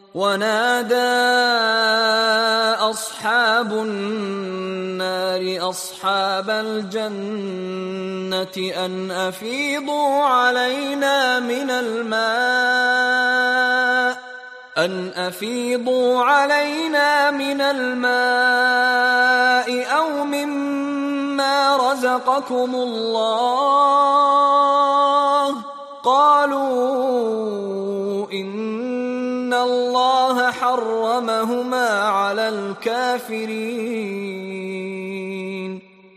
ونادى أصحاب النار أصحاب الجنة أن أفيضوا علينا من الماء أو مما رزقكم الله. قالوا إن الله حرمهما على الكافرين.